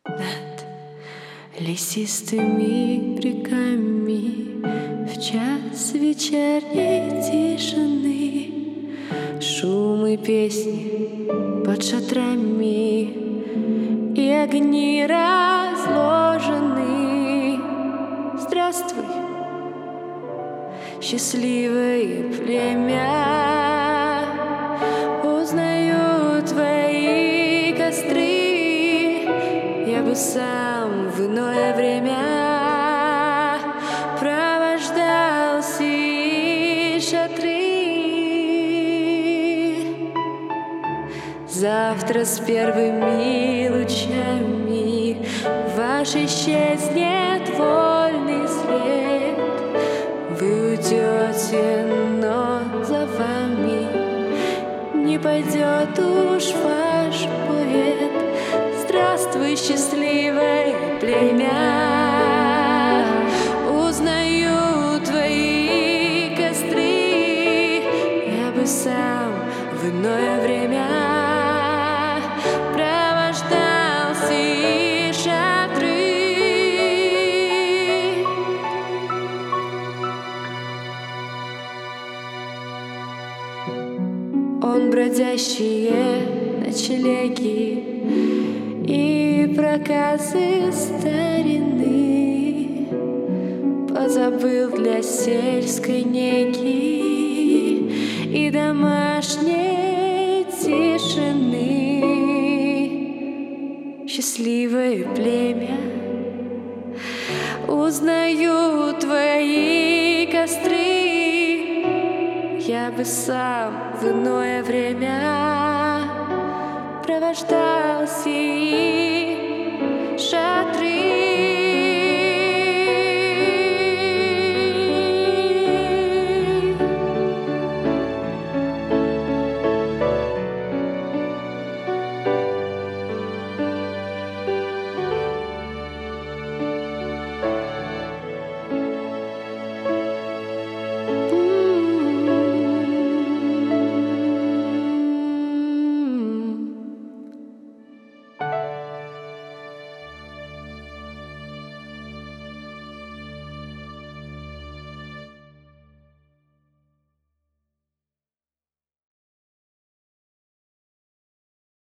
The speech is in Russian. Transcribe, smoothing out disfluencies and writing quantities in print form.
над лесистыми реками в час вечерней тишины. Шум и песни под шатрами и огни разложены. Здравствуй, счастливое племя, узнаю твои костры. Я бы сам в иное время провождал сии шатры. Завтра с первыми лучами ваш исчезнет вольный след. Вы уйдете, но за вами не пойдет уж ваш поэт. Здравствуй, счастливое племя, узнаю твои костры. Я бы сам в иное время провождал сии шатры. Он бродящие ночлеги и проказы старины позабыл для сельской неги и домашней тишины. Счастливое племя, узнаю твои костры. Я бы сам в иное время провождал сии шатры.